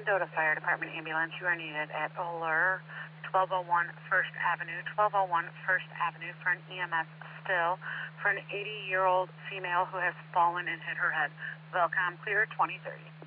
Mendota Fire Department ambulance. You are needed at Oler, 1201 First Avenue, 1201 First Avenue for an EMS still for an 80-year-old female who has fallen and hit her head. Velcom clear 2030.